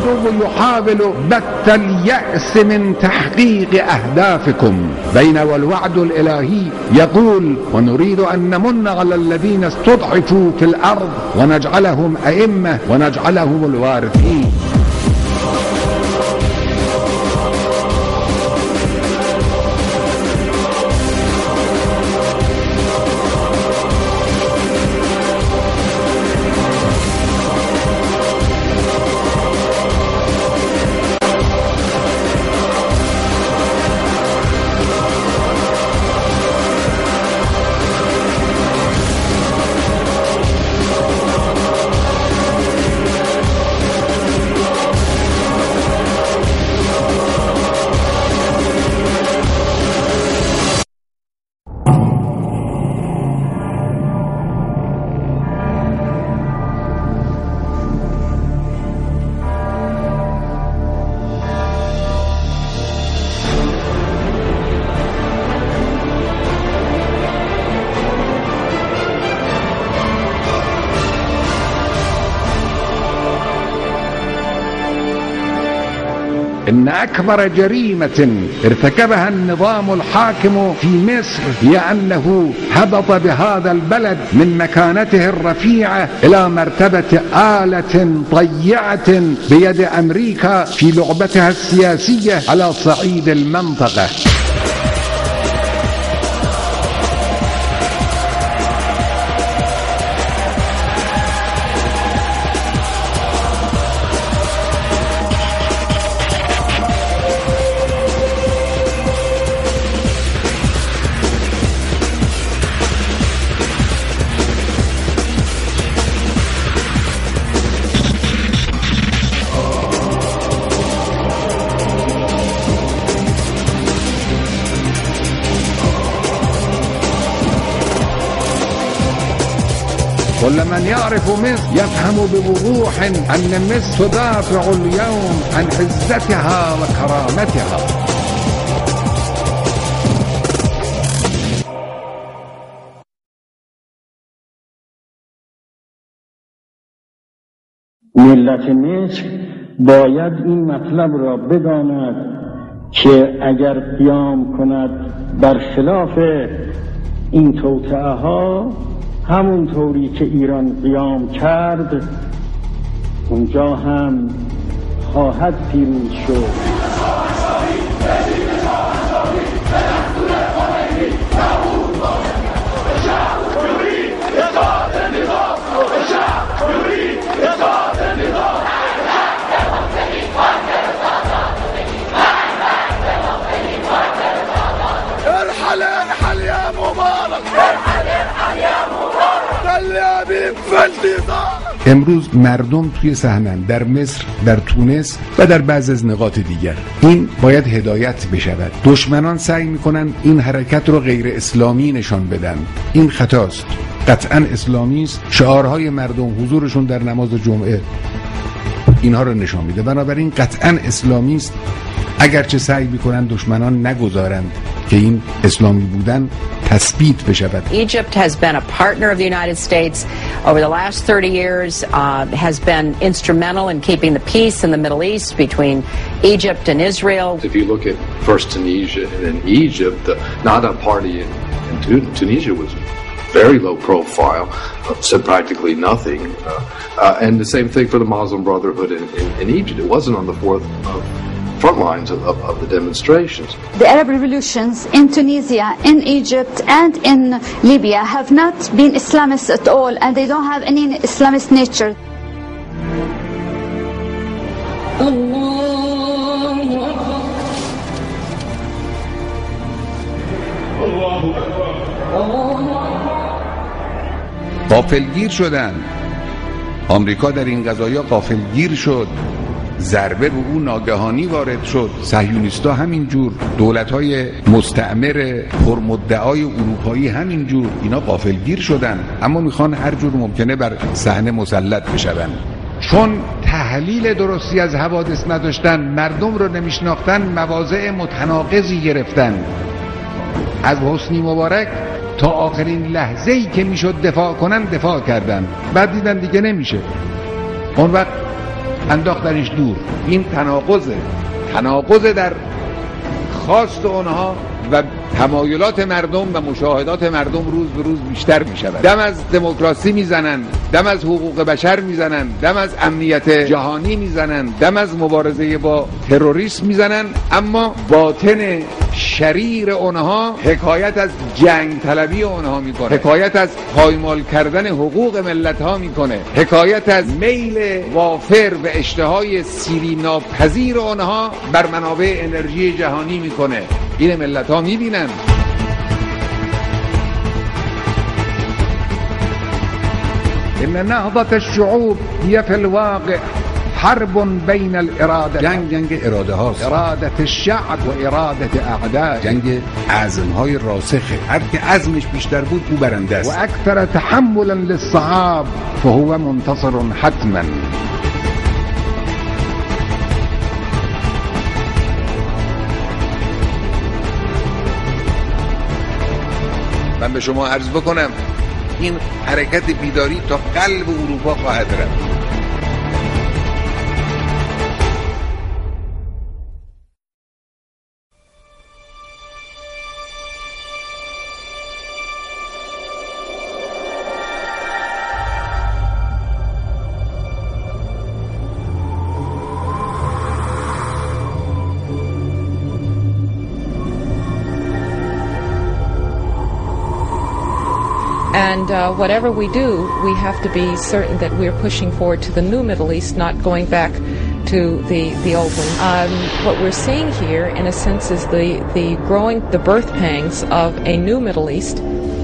العدو يحاول بث اليأس من تحقيق أهدافكم. بين والوعد الإلهي يقول: ونريد أن نمن على الذين استضعفوا في الأرض ونجعلهم أئمة ونجعلهم الوارثين. إن أكبر جريمة ارتكبها النظام الحاكم في مصر هي أنه هبط بهذا البلد من مكانته الرفيعة إلى مرتبة آلة طيعة بيد أمريكا في لعبتها السياسية على صعيد المنطقة. كل من يعرف مصر يفهم بوضوح أن مصر تدافع اليوم عن عزتها وكرامتها. ملت مصر باید این مطلب را بداند که اگر قیام کند برخلاف این توطئه ها، همون طوری که ایران قیام کرد اونجا هم خواهد پیروز شد. ارحل يا مبارك، ارحل يا مبارك، اليابين في النظام. امروز مردم توی صحنه‌اند، در مصر، در تونس و در بعضی از نقاط دیگر. این باید هدایت بشود. دشمنان سعی میکنن این حرکت رو غیر اسلامی نشان بدن. این خطاست. قطعا اسلامی است. شعارهای مردم، حضورشون در نماز جمعه اینها رو نشان میده. بنابراین قطعا اسلامی است. اگرچه سعی میکنن دشمنان نگذارند که این اسلامی بودن تثبیت بشود. Egypt has been a partner of the United States over the last 30 years, has been instrumental in keeping the peace in the Middle East between Egypt and Israel. If you look at first Tunisia and then Egypt, the Nahda party in Tunisia was very low profile, said practically nothing, and the same thing for the Muslim Brotherhood in Egypt. It wasn't on the front lines of the demonstrations. The Arab revolutions in Tunisia, in Egypt, and in Libya have not been Islamist at all, and they don't have any Islamist nature. غافلگیر شدن. آمریکا در این قضایا غافلگیر شد. ضربه به او ناگهانی وارد شد. صهیونیست‌ها همینجور، دولت‌های مستعمر پرمدعای اروپایی همینجور، اینا غافلگیر شدن، اما میخوان هر جور ممکنه بر صحنه مسلط بشون. چون تحلیل درستی از حوادث نداشتن، مردم رو نمیشناختن، مواضع متناقضی گرفتن. از حسنی مبارک تا آخرین لحظه‌ای که میشد دفاع کنن دفاع کردن، بعد دیدن دیگه نمیشه. اون وقت انداختنش دور. این تناقض در خواست اونها و تمایلات مردم و مشاهدات مردم روز به روز بیشتر می شود. دم از دموکراسی میزنن، دم از حقوق بشر میزنن، دم از امنیت جهانی میزنن، دم از مبارزه با تروریسم میزنن، اما باطن شریر اونها حکایت از جنگ طلبی اونها میکنه، حکایت از پایمال کردن حقوق ملت ها میکنه، حکایت از میل وافر و اشتهای سیری ناپذیر اونها بر منابع انرژی جهانی میکنه. این ملت ها میبینن. ان نهضة الشعوب هي في الواقع حرب بین الاراده. جنگ اراده هاست، اراده الشعب و اراده اعداء. جنگ عزم های راسخه، هر که عزمش بیشتر بود او برنده است. و اکثر تحملا للصعاب فهو منتصر حتما. من به شما عرض بکنم این حرکت بیداری تا قلب اروپا خواهد رفت. And whatever we do, we have to be certain that we're pushing forward to the new Middle East, not going back to the old one. What we're seeing here, in a sense, is the birth pangs of a new Middle East.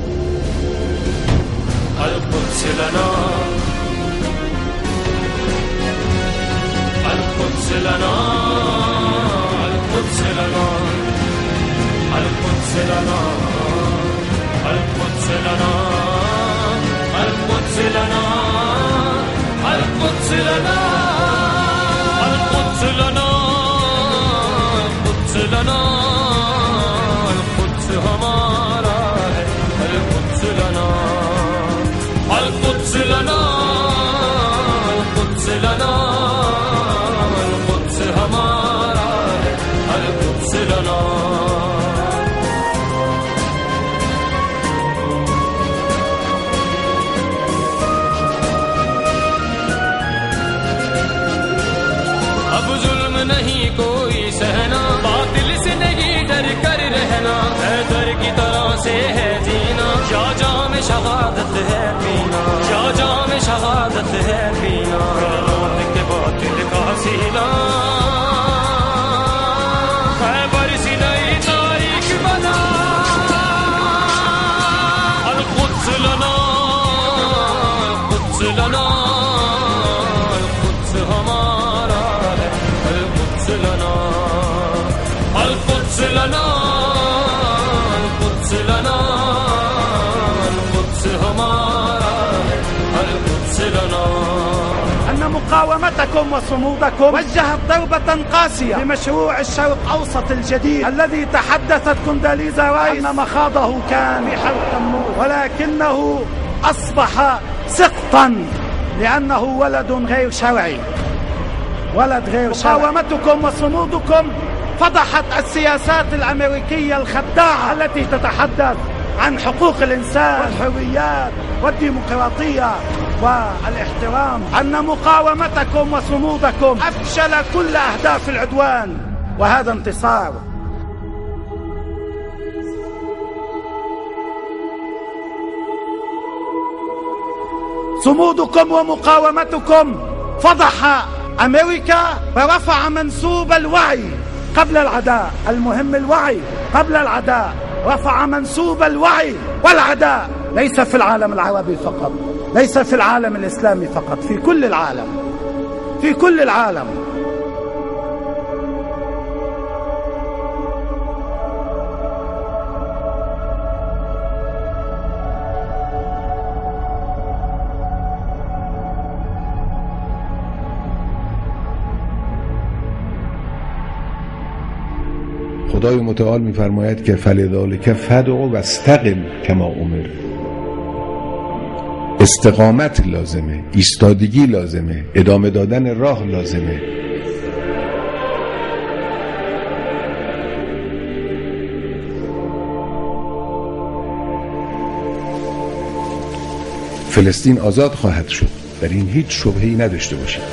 مقاومتكم وصمودكم وجهت ضربة قاسية لمشروع الشرق أوسط الجديد الذي تحدثت كونداليزا رايس أن مخاضه كان في حرب تموز، ولكنه أصبح سقطا لأنه ولد غير شرعي. مقاومتكم وصمودكم فضحت السياسات الأمريكية الخداعة التي تتحدث عن حقوق الإنسان والحريات والديمقراطية والاحترام. أن مقاومتكم وصمودكم أفشل كل أهداف العدوان، وهذا انتصار. صمودكم ومقاومتكم فضح أمريكا ورفع منسوب الوعي قبل العداء. المهم الوعي قبل العداء. رفع منسوب الوعي والعداء، ليس في العالم العربي فقط، ليس في العالم الإسلامي فقط، في كل العالم، في كل العالم. خدای متعال می‌فرماید که فلذلک فدع واستقم کما امر. استقامت لازمه، ایستادگی لازمه، ادامه دادن راه لازمه. فلسطین آزاد خواهد شد، در این هیچ شبهه‌ای نداشته باشید.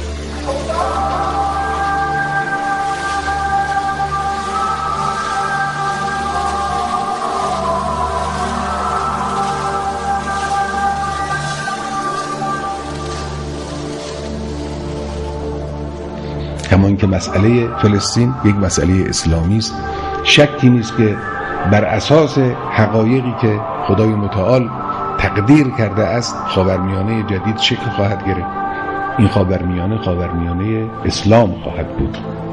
کمان که مسئله فلسطین یک مسئله اسلامی است، شکی نیست که بر اساس حقایقی که خدای متعال تقدیر کرده است خاورمیانه جدید شکل خواهد گرفت. این خاورمیانه اسلام خواهد بود.